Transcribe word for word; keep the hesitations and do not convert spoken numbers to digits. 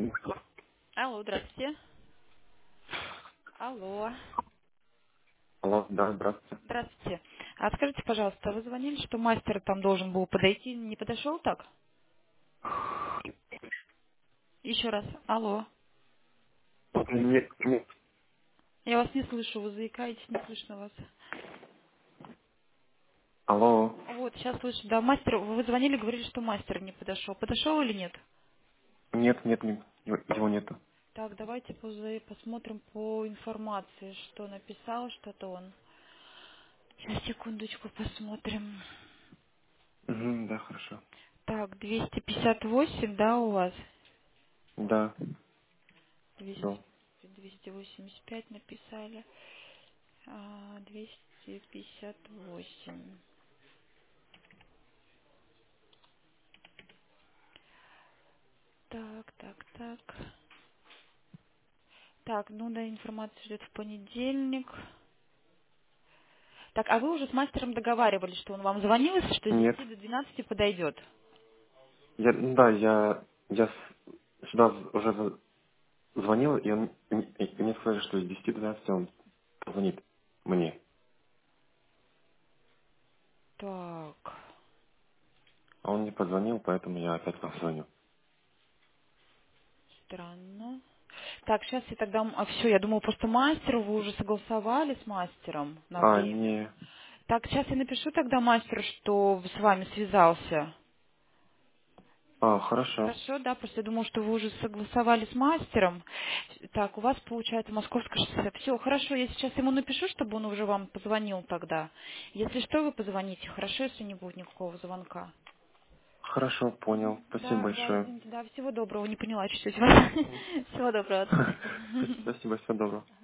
Алло, здравствуйте. Алло, Алло, да, здравствуйте. здравствуйте. А скажите, пожалуйста, вы звонили, что мастер там должен был подойти, не подошел так? Еще раз. Алло. Нет, нет. Я вас не слышу, вы заикаетесь, не слышно вас. Алло. Вот, сейчас слышу. Да, мастер, вы звонили, говорили, что мастер не подошел. Подошел или нет? Нет, нет, нет, его его нету. Так, давайте поза- посмотрим по информации, что написал, что-то он. Сейчас, секундочку, посмотрим. Угу, да, хорошо. Так, двести пятьдесят восемь, да, у вас? Да, двести, да. двести восемьдесят пять написали. А, двести пятьдесят восемь. Так, так, так. Так, ну да, информация ждет в понедельник. Так, а вы уже с мастером договаривались, что он вам звонил, если что с Нет. десяти до двенадцати подойдет? Я, ну да, я, я с- сюда з- уже з- звонил, и он и, и мне сказали, что с десяти до двенадцати он позвонит мне. Так, А он не позвонил, поэтому я опять вам звоню. странно. Так, сейчас я тогда... А все, я думала, просто мастеру вы уже согласовали с мастером на А, время. не... Так, сейчас я напишу тогда мастеру, что с вами связался. А, хорошо. Хорошо, да, просто я думала, что вы уже согласовали с мастером. Так, у вас получается Московское шоссе. Все, хорошо, я сейчас ему напишу, чтобы он уже вам позвонил тогда. Если что, вы позвоните. Хорошо, если не будет никакого звонка. Хорошо, понял. Мгм. Спасибо Да, да, большое. извините, да, всего доброго, не поняла чуть-чуть вас. Всего доброго, до свидания. Спасибо, всего доброго.